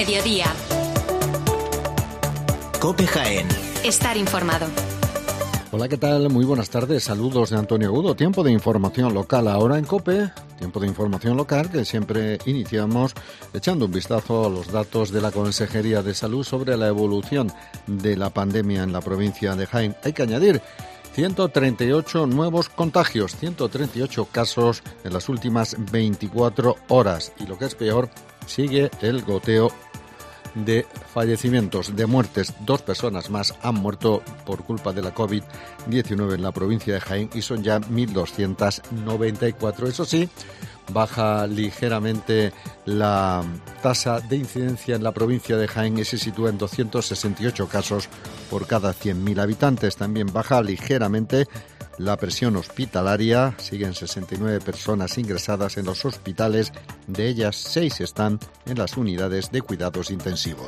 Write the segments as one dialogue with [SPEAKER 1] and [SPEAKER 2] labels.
[SPEAKER 1] Mediodía.
[SPEAKER 2] COPE Jaén.
[SPEAKER 1] Estar informado.
[SPEAKER 3] Hola, ¿qué tal? Muy buenas tardes. Saludos de Antonio Agudo. Tiempo de información local ahora en COPE. Tiempo de información local que siempre iniciamos echando un vistazo a los datos de la Consejería de Salud sobre la evolución de la pandemia en la provincia de Jaén. Hay que añadir 138 nuevos contagios, 138 casos en las últimas 24 horas. Y lo que es peor, sigue el goteo de fallecimientos, de muertes. 2 personas más han muerto por culpa de la COVID-19 en la provincia de Jaén y son ya 1.294. Eso sí, baja ligeramente la tasa de incidencia en la provincia de Jaén y se sitúa en 268 casos por cada 100.000 habitantes. También baja ligeramente la presión hospitalaria. Siguen 69 personas ingresadas en los hospitales, de ellas 6 están en las unidades de cuidados intensivos.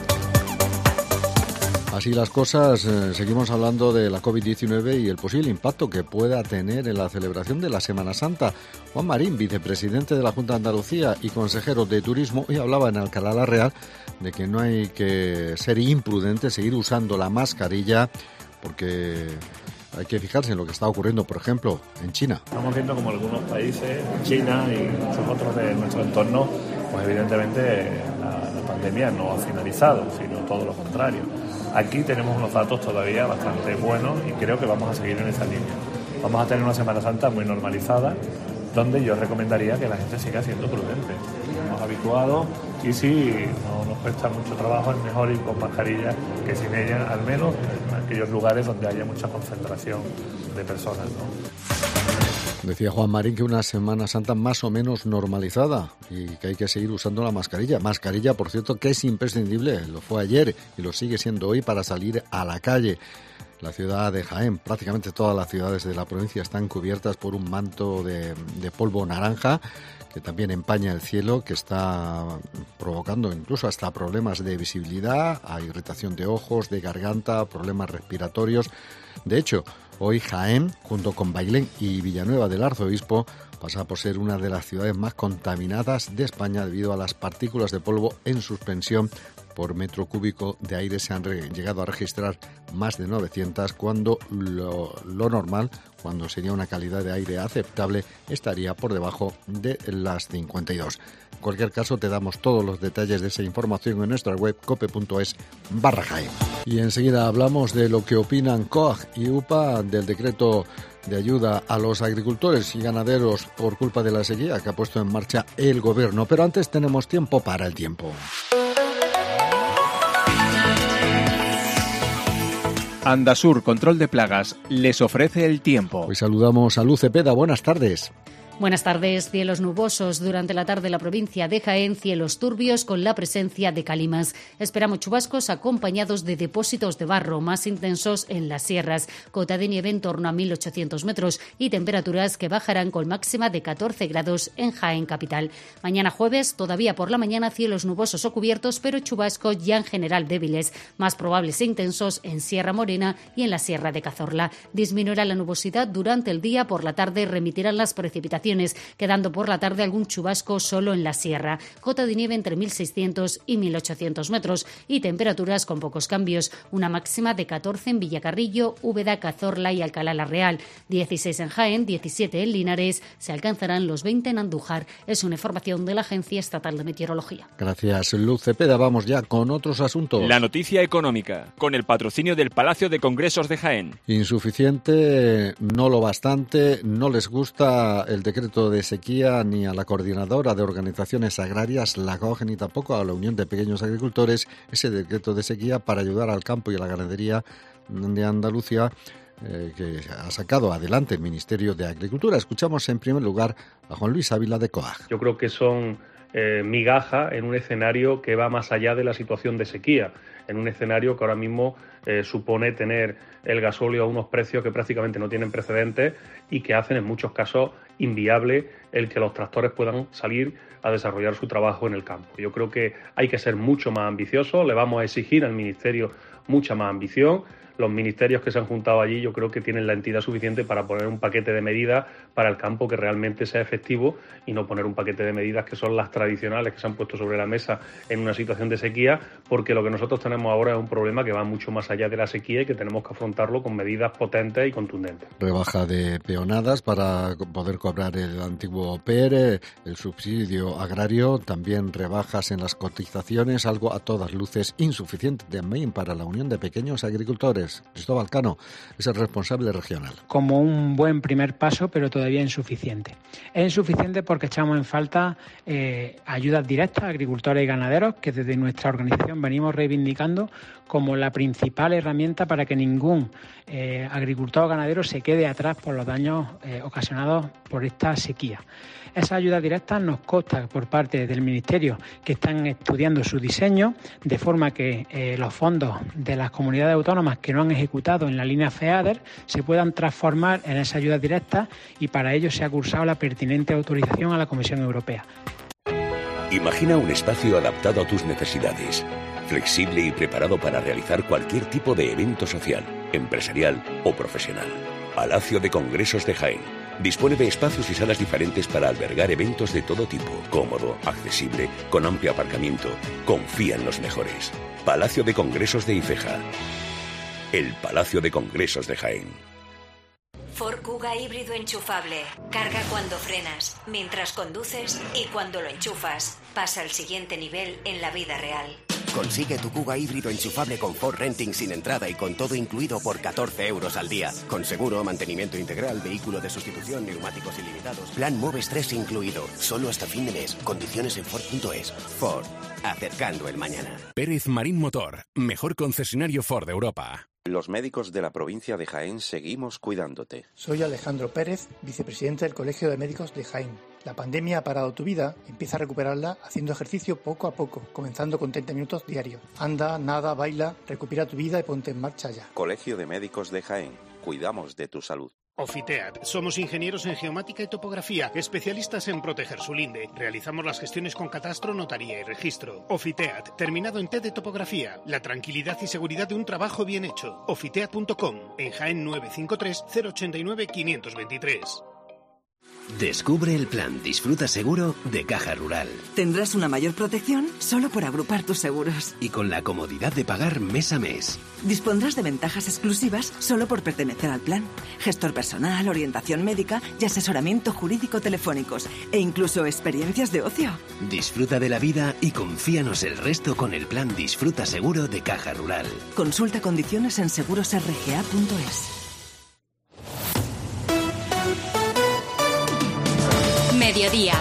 [SPEAKER 3] Así las cosas, seguimos hablando de la COVID-19 y el posible impacto que pueda tener en la celebración de la Semana Santa. Juan Marín, vicepresidente de la Junta de Andalucía y consejero de Turismo, hoy hablaba en Alcalá la Real de que no hay que ser imprudente, seguir usando la mascarilla, porque hay que fijarse en lo que está ocurriendo, por ejemplo, en China.
[SPEAKER 4] Estamos viendo como algunos países, China y muchos otros de nuestro entorno, pues evidentemente la pandemia no ha finalizado, sino todo lo contrario. Aquí tenemos unos datos todavía bastante buenos y creo que vamos a seguir en esa línea. Vamos a tener una Semana Santa muy normalizada, donde yo recomendaría que la gente siga siendo prudente. Estamos habituados y si no nos cuesta mucho trabajo, es mejor ir con mascarilla que sin ella, al menos en aquellos lugares donde haya mucha concentración de personas, ¿no?
[SPEAKER 3] Decía Juan Marín que una Semana Santa más o menos normalizada y que hay que seguir usando la mascarilla. Mascarilla, por cierto, que es imprescindible, lo fue ayer y lo sigue siendo hoy para salir a la calle. La ciudad de Jaén, prácticamente todas las ciudades de la provincia están cubiertas por un manto de polvo naranja que también empaña el cielo, que está provocando incluso hasta problemas de visibilidad, a irritación de ojos, de garganta, problemas respiratorios. De hecho, hoy Jaén, junto con Bailén y Villanueva del Arzobispo, pasa por ser una de las ciudades más contaminadas de España debido a las partículas de polvo en suspensión. Por metro cúbico de aire se han llegado a registrar más de 900, cuando lo normal, cuando sería una calidad de aire aceptable, estaría por debajo de las 52. En cualquier caso, te damos todos los detalles de esa información en nuestra web cope.es/Jaén. Y enseguida hablamos de lo que opinan COAG y UPA del decreto de ayuda a los agricultores y ganaderos por culpa de la sequía que ha puesto en marcha el gobierno. Pero antes tenemos tiempo para el tiempo.
[SPEAKER 5] Andasur Control de Plagas les ofrece el tiempo.
[SPEAKER 3] Hoy saludamos a Luz Cepeda. Buenas tardes.
[SPEAKER 6] Buenas tardes. Cielos nubosos durante la tarde en la provincia de Jaén, cielos turbios con la presencia de calimas. Esperamos chubascos acompañados de depósitos de barro más intensos en las sierras. Cota de nieve en torno a 1.800 metros y temperaturas que bajarán con máxima de 14 grados en Jaén capital. Mañana jueves, todavía por la mañana, cielos nubosos o cubiertos, pero chubascos ya en general débiles, más probables e intensos en Sierra Morena y en la Sierra de Cazorla. Disminuirá la nubosidad durante el día, por la tarde remitirán las precipitaciones, quedando por la tarde algún chubasco solo en la sierra. Cota de nieve entre 1.600 y 1.800 metros y temperaturas con pocos cambios. Una máxima de 14 en Villacarrillo, Úbeda, Cazorla y Alcalá la Real. 16 en Jaén, 17 en Linares. Se alcanzarán los 20 en Andújar. Es una información de la Agencia Estatal de Meteorología.
[SPEAKER 3] Gracias, Luz Cepeda. Vamos ya con otros asuntos.
[SPEAKER 5] La noticia económica, con el patrocinio del Palacio de Congresos de Jaén.
[SPEAKER 3] Insuficiente, no lo bastante, no les gusta el decreto de sequía ni a la Coordinadora de Organizaciones Agrarias, la COAG, ni tampoco a la Unión de Pequeños Agricultores, ese decreto de sequía para ayudar al campo y a la ganadería de Andalucía, que ha sacado adelante el Ministerio de Agricultura. Escuchamos en primer lugar a Juan Luis Ávila de COAG.
[SPEAKER 7] Yo creo que son migaja en un escenario que va más allá de la situación de sequía, en un escenario que ahora mismo supone tener el gasóleo a unos precios que prácticamente no tienen precedentes y que hacen en muchos casos inviable el que los tractores puedan salir a desarrollar su trabajo en el campo. Yo creo que hay que ser mucho más ambiciosos, le vamos a exigir al Ministerio mucha más ambición. los ministerios que se han juntado allí yo creo que tienen la entidad suficiente para poner un paquete de medidas para el campo que realmente sea efectivo y no poner un paquete de medidas que son las tradicionales que se han puesto sobre la mesa en una situación de sequía, porque lo que nosotros tenemos ahora es un problema que va mucho más allá de la sequía y que tenemos que afrontarlo con medidas potentes y contundentes.
[SPEAKER 3] Rebaja de peonadas para poder cobrar el antiguo PER, el subsidio agrario, también rebajas en las cotizaciones, algo a todas luces insuficiente también para la Unión de Pequeños Agricultores. Cristóbal Cano es el responsable regional.
[SPEAKER 1] Como un buen primer paso, pero todavía insuficiente. Es insuficiente porque echamos en falta ayudas directas a agricultores y ganaderos, que desde nuestra organización venimos reivindicando como la principal herramienta para que ningún agricultor o ganadero se quede atrás por los daños ocasionados por esta sequía. Esas ayudas directas nos consta por parte del Ministerio que están estudiando su diseño, de forma que los fondos de las comunidades autónomas que no han ejecutado en la línea FEADER se puedan transformar en esas ayudas directas, y para ello se ha cursado la pertinente autorización a la Comisión Europea.
[SPEAKER 2] Imagina un espacio adaptado a tus necesidades, flexible y preparado para realizar cualquier tipo de evento social, empresarial o profesional. Palacio de Congresos de Jaén. Dispone de espacios y salas diferentes para albergar eventos de todo tipo, cómodo, accesible, con amplio aparcamiento. Confía en los mejores. Palacio de Congresos de Ifeja. El Palacio de Congresos de Jaén.
[SPEAKER 8] Ford Kuga híbrido enchufable. Carga cuando frenas, mientras conduces y cuando lo enchufas. Pasa al siguiente nivel en la vida real.
[SPEAKER 9] Consigue tu Kuga híbrido enchufable con Ford Renting sin entrada y con todo incluido por 14 € al día. Con seguro, mantenimiento integral, vehículo de sustitución, neumáticos ilimitados. Plan Moves 3 incluido. Solo hasta fin de mes. Condiciones en Ford.es. Ford. Acercando el mañana.
[SPEAKER 10] Pérez Marín Motor. Mejor concesionario Ford de Europa.
[SPEAKER 11] Los médicos de la provincia de Jaén seguimos cuidándote.
[SPEAKER 12] Soy Alejandro Pérez, vicepresidente del Colegio de Médicos de Jaén. La pandemia ha parado tu vida, empieza a recuperarla haciendo ejercicio poco a poco, comenzando con 30 minutos diarios. Anda, nada, baila, recupera tu vida y ponte en marcha ya.
[SPEAKER 11] Colegio de Médicos de Jaén, cuidamos de tu salud.
[SPEAKER 13] Ofiteat. Somos ingenieros en geomática y topografía, especialistas en proteger su linde. Realizamos las gestiones con catastro, notaría y registro. Ofiteat, terminado en T de topografía. La tranquilidad y seguridad de un trabajo bien hecho. Ofiteat.com, en Jaén 953 089 523.
[SPEAKER 14] Descubre el plan Disfruta Seguro de Caja Rural.
[SPEAKER 15] Tendrás una mayor protección solo por agrupar tus seguros.
[SPEAKER 14] Y con la comodidad de pagar mes a mes.
[SPEAKER 15] Dispondrás de ventajas exclusivas solo por pertenecer al plan. Gestor personal, orientación médica y asesoramiento jurídico telefónicos. E incluso experiencias de ocio.
[SPEAKER 14] Disfruta de la vida y confíanos el resto con el plan Disfruta Seguro de Caja Rural.
[SPEAKER 15] Consulta condiciones en segurosrga.es.
[SPEAKER 8] Mediodía.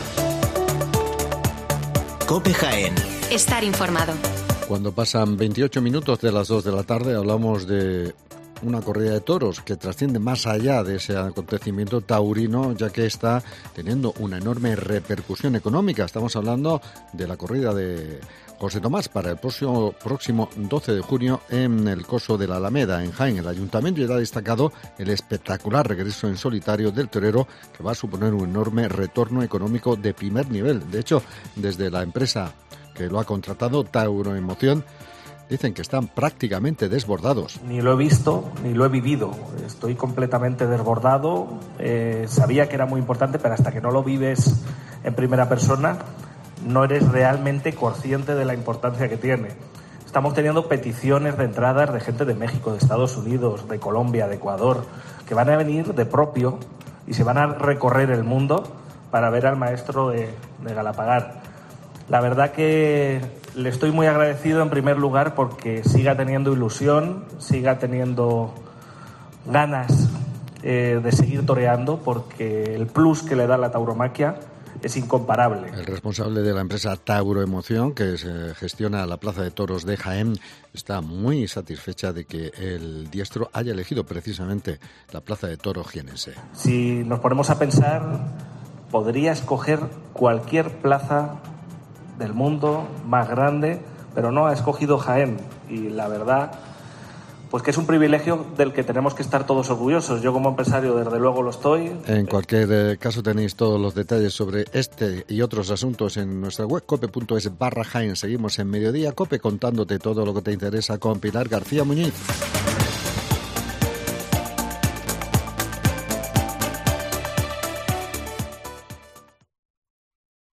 [SPEAKER 14] COPE Jaén.
[SPEAKER 8] Estar informado.
[SPEAKER 3] Cuando pasan 28 minutos de las 2 de la tarde hablamos de una corrida de toros que trasciende más allá de ese acontecimiento taurino, ya que está teniendo una enorme repercusión económica. Estamos hablando de la corrida de José Tomás para el próximo 12 de junio en el Coso de la Alameda, en Jaén. El Ayuntamiento ya ha destacado el espectacular regreso en solitario del torero, que va a suponer un enorme retorno económico de primer nivel. De hecho, desde la empresa que lo ha contratado, Tauro Emoción, dicen que están prácticamente desbordados.
[SPEAKER 16] Ni lo he visto, ni lo he vivido. Estoy completamente desbordado. Sabía que era muy importante, pero hasta que no lo vives en primera persona, no eres realmente consciente de la importancia que tiene. Estamos teniendo peticiones de entradas de gente de México, de Estados Unidos, de Colombia, de Ecuador, que van a venir de propio y se van a recorrer el mundo para ver al maestro de Galapagar. La verdad que le estoy muy agradecido en primer lugar porque siga teniendo ilusión, siga teniendo ganas de seguir toreando, porque el plus que le da la tauromaquia es incomparable.
[SPEAKER 3] El responsable de la empresa Tauro Emoción, que gestiona la Plaza de Toros de Jaén, está muy satisfecha de que el diestro haya elegido precisamente la Plaza de Toros jienense.
[SPEAKER 16] Si nos ponemos a pensar, podría escoger cualquier plaza del mundo más grande, pero no ha escogido Jaén, y la verdad pues que es un privilegio del que tenemos que estar todos orgullosos. Yo como empresario desde luego lo estoy.
[SPEAKER 3] En cualquier caso tenéis todos los detalles sobre este y otros asuntos en nuestra web cope.es/Jaén. Seguimos en Mediodía Cope contándote todo lo que te interesa con Pilar García Muñiz.